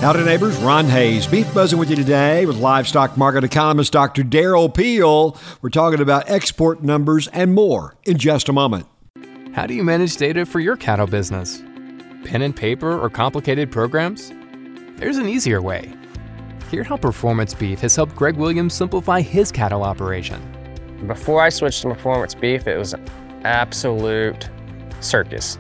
Howdy, neighbors. Ron Hayes, Beef Buzzing with you today with livestock market economist Dr. Darrell Peel. We're talking about export numbers and more in just a moment. How do you manage data for your cattle business? Pen and paper or complicated programs? There's an easier way. Hear how Performance Beef has helped Greg Williams simplify his cattle operation. Before I switched to Performance Beef, it was an absolute circus.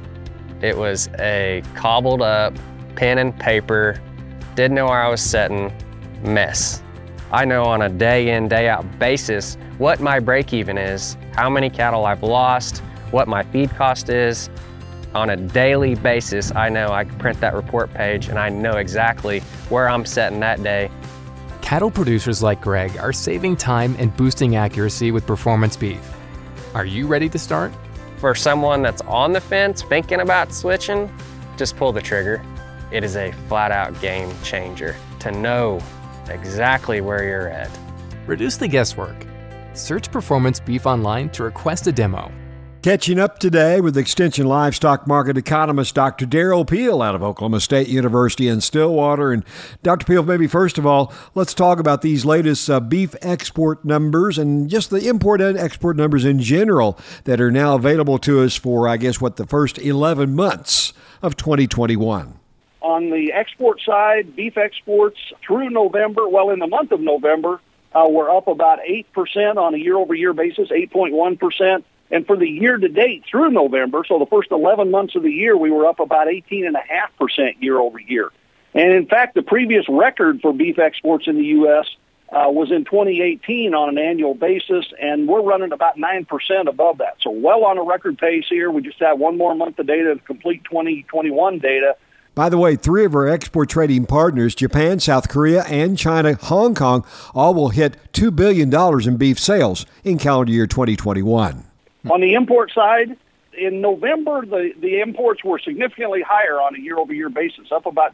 It was a cobbled up pen and paper, didn't know where I was setting, mess. I know on a day in, day out basis what my break even is, how many cattle I've lost, what my feed cost is. On a daily basis, I know I can print that report page and I know exactly where I'm setting that day. Cattle producers like Greg are saving time and boosting accuracy with Performance Beef. Are you ready to start? For someone that's on the fence thinking about switching, just pull the trigger. It is a flat out game changer to know exactly where you're at. Reduce the guesswork. Search Performance Beef online to request a demo. Catching up today with Extension livestock market economist Dr. Darrell Peel out of Oklahoma State University in Stillwater. And Dr. Peel, maybe first of all, let's talk about these latest beef export numbers and just the import and export numbers in general that are now available to us for, I guess, the first 11 months of 2021. On the export side, beef exports through November, in the month of November, we're up about 8% on a year-over-year basis, 8.1%. And for the year-to-date through November, so the first 11 months of the year, we were up about 18.5% year-over-year. And in fact, the previous record for beef exports in the U.S. Was in 2018 on an annual basis, and we're running about 9% above that. So well on a record pace here. We just have one more month of data to complete 2021 data. By the way, 3 of our export trading partners, Japan, South Korea, and China, Hong Kong, all will hit $2 billion in beef sales in calendar year 2021. On the import side, in November, the imports were significantly higher on a year-over-year basis, up about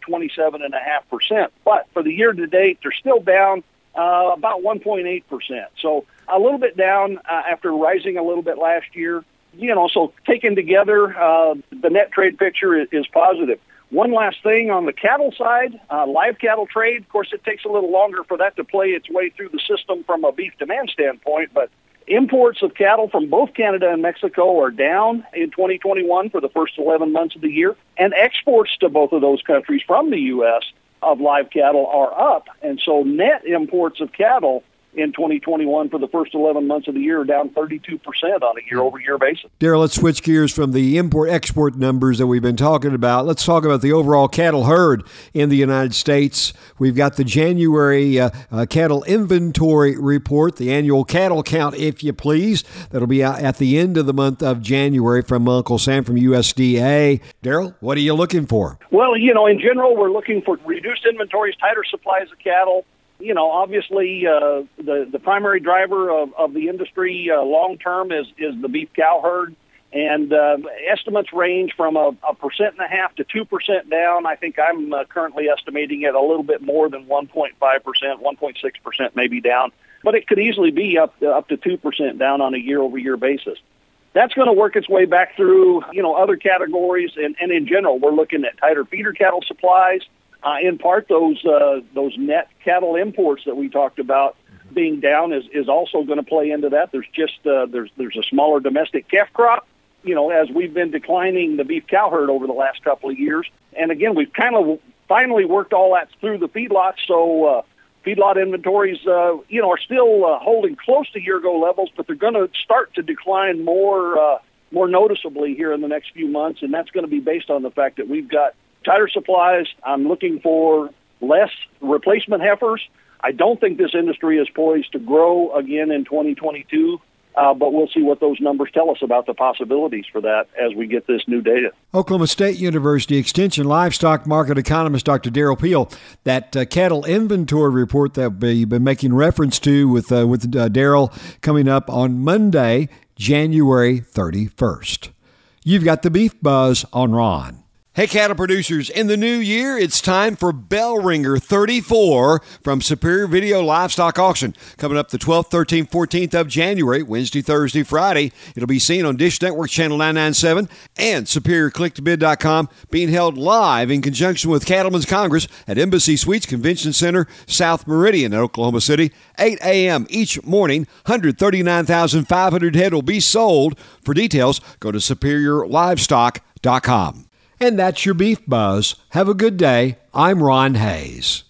27.5%. But for the year-to-date, they're still down about 1.8%. So a little bit down after rising a little bit last year. So taken together, the net trade picture is positive. One last thing on the cattle side, live cattle trade, of course, it takes a little longer for that to play its way through the system from a beef demand standpoint, but imports of cattle from both Canada and Mexico are down in 2021 for the first 11 months of the year, and exports to both of those countries from the U.S. of live cattle are up, and so net imports of cattle in 2021 for the first 11 months of the year are down 32% on a year-over-year basis. Darrell, let's switch gears from the import-export numbers that we've been talking about. Let's talk about the overall cattle herd in the United States. We've got the January cattle inventory report, the annual cattle count, if you please. That'll be out at the end of the month of January from Uncle Sam from USDA. Darrell, what are you looking for? Well, in general, we're looking for reduced inventories, tighter supplies of cattle. Obviously, the primary driver of the industry long-term is the beef cow herd, and estimates range from a 1.5% to 2% down. I think I'm currently estimating it a little bit more than 1.5%, 1.6% maybe down, but it could easily be up to 2% down on a year-over-year basis. That's going to work its way back through, other categories, and in general, we're looking at tighter feeder cattle supplies. In part, those net cattle imports that we talked about being down is also going to play into that. There's just there's a smaller domestic calf crop, as we've been declining the beef cow herd over the last couple of years. And again, we've kind of finally worked all that through the feedlots. So feedlot inventories, are still holding close to year-ago levels, but they're going to start to decline more noticeably here in the next few months, and that's going to be based on the fact that we've got tighter supplies. I'm looking for less replacement heifers. I don't think this industry is poised to grow again in 2022, but we'll see what those numbers tell us about the possibilities for that as we get this new data. Oklahoma State University Extension livestock market economist Dr. Darrell Peel, that cattle inventory report that we've been making reference to with Darrell coming up on Monday, January 31st. You've got the Beef Buzz on Ron. Hey, cattle producers, in the new year, it's time for Bell Ringer 34 from Superior Video Livestock Auction. Coming up the 12th, 13th, 14th of January, Wednesday, Thursday, Friday. It'll be seen on Dish Network Channel 997 and SuperiorClickToBid.com, being held live in conjunction with Cattlemen's Congress at Embassy Suites Convention Center, South Meridian in Oklahoma City. 8 a.m. each morning, 139,500 head will be sold. For details, go to SuperiorLivestock.com. And that's your Beef Buzz. Have a good day. I'm Ron Hayes.